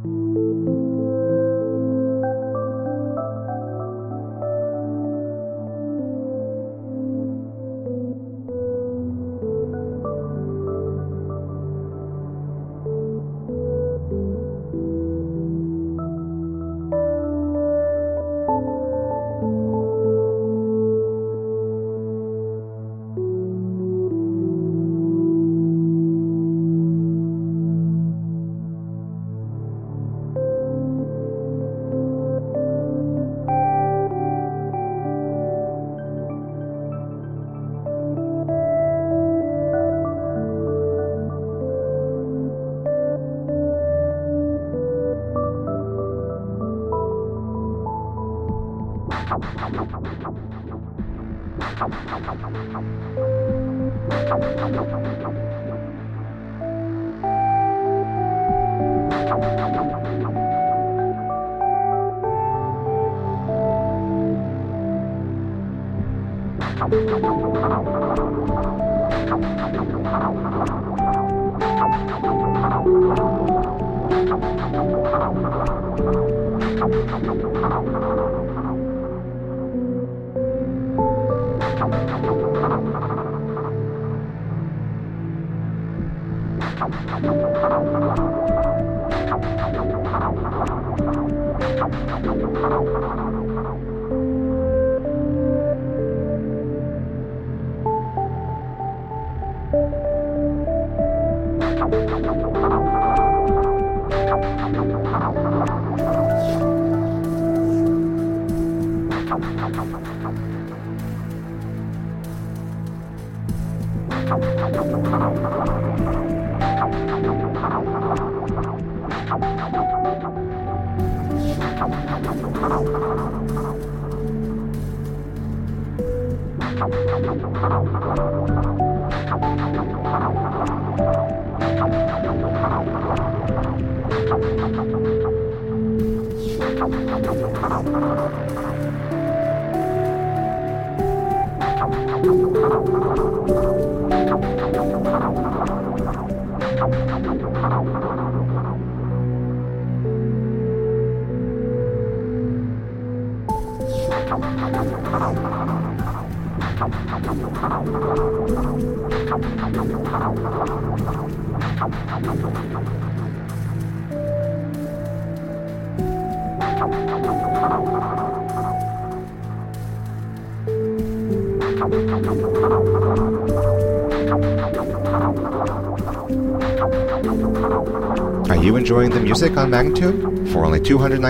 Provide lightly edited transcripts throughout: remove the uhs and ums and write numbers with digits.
Are you enjoying the music on Magnatune? For only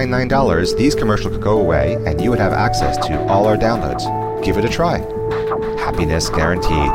$299, these commercials could go away and you would have access to all our downloads. Give it a try. Happiness guaranteed.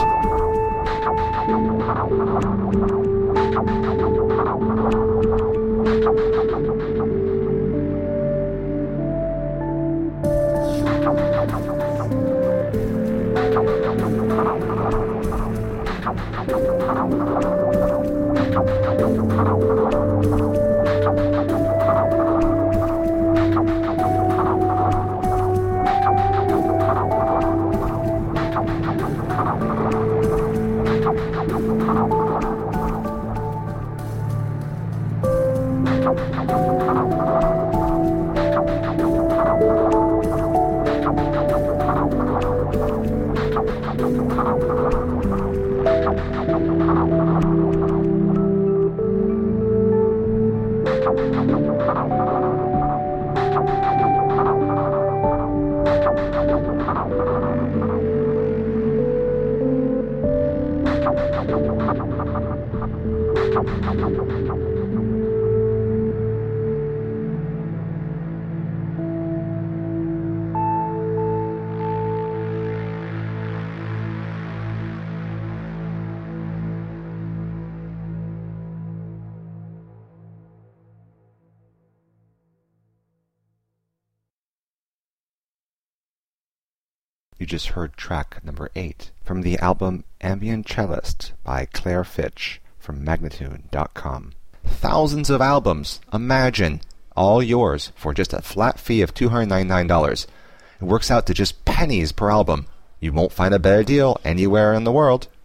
You just heard track number 8 from the album Ambient Cellist by Claire Fitch from Magnatune.com. Thousands of albums, imagine, all yours for just a flat fee of $299. It works out to just pennies per album. You won't find a better deal anywhere in the world.